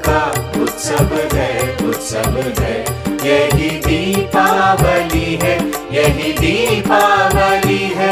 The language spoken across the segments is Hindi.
का उत्सव है, उत्सव है। यही दीपावली है, यही दीपावली है।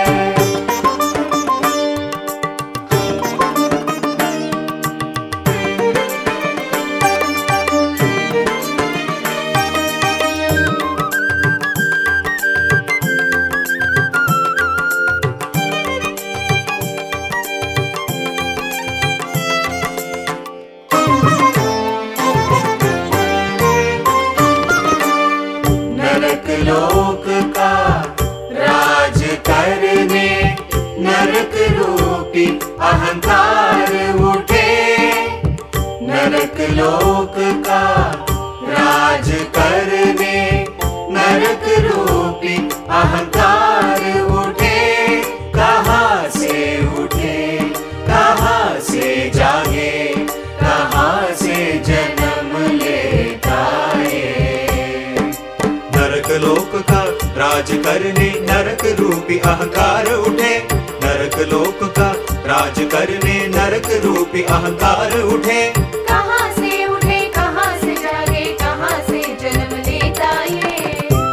नरक लोक का राज करने नरक रूपी अहंकार उठे। नरक लोक का राज करने नरक रूपी अहंकार उठे। कहाँ से उठे, कहाँ से जागे, कहाँ से जन्म लेता ये। नरक लोक का राज करने नरक रूपी अहंकार उठे। नरक लोक का राज करने नरक रूपी अहंकार उठे। कहाँ से उठे, कहाँ से जागे, कहाँ से जन्म लेता ये।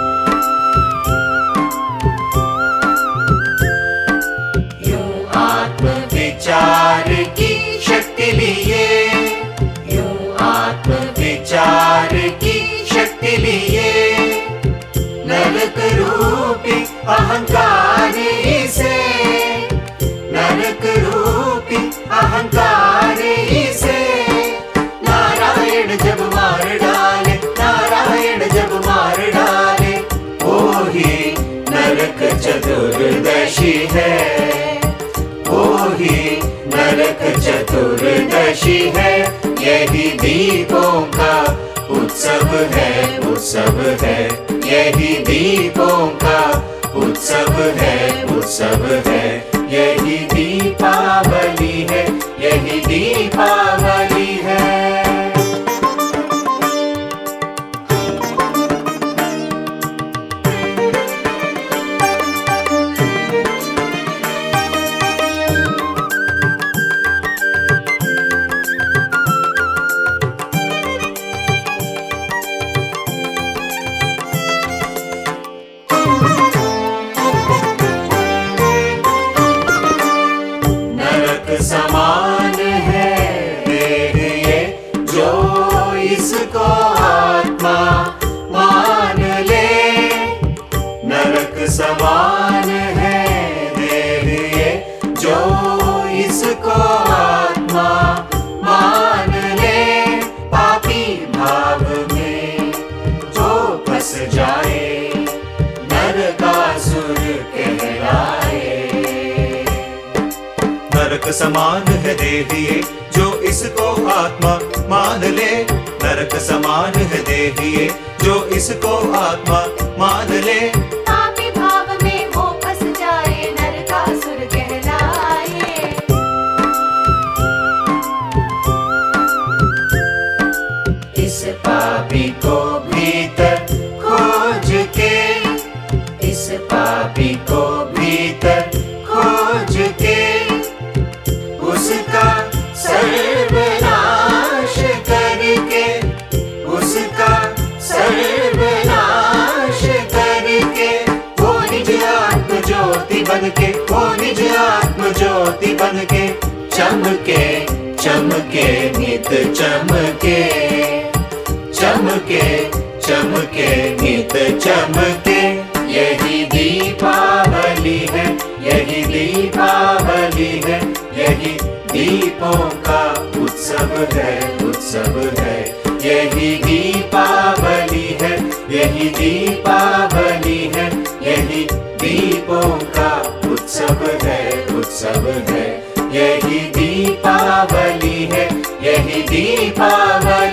यूं आत्म विचार की शक्ति लिए, यूं आत्म विचार की शक्ति लिए। नरक रूपी अहंकार इसे, नरक रूपी अहंकार इसे। नारायण जब मार डाले, नारायण जब मार डाले, वो ही नरक चतुर्दशी है, वो ही नरक चतुर्दशी है। यही दीपों का उत्सव है, उत्सव है। यही दीपों का उत्सव है, उत्सव है। यही दीपावली है, यही दीपावली है। समान है देह ये, जो इसको आत्मा मान ले। नरक समान है देह ये, जो इसको आत्मा मान ले। पापी भाव में जो फंस जाए नरकासुर कहलाए। नरक समान है देह ये, जो इसको आत्मा मान ले। नरक समान है देह ये, जो इसको आत्मा मान ले। पापी भाव में वो फंस जाए नरकासुर कहलाए। इस पापी को भीतर खोज के, इस पापी को भीतर खोज के, उसका सर्वनाश करके, उसका सर्वनाश करके। वो निज आत्म ज्योति बनके, वो निज आत्म ज्योति बनके, चमके चमके नित चमके, चमके चमके नित चमके। यही दीपावली है, यही दीपावली है। यही दीपों का उत्सव है, उत्सव है। यही दीपावली है, यही दीपावली है। यही दीपों का उत्सव है, उत्सव है। यही दीपावली है, यही दीपावली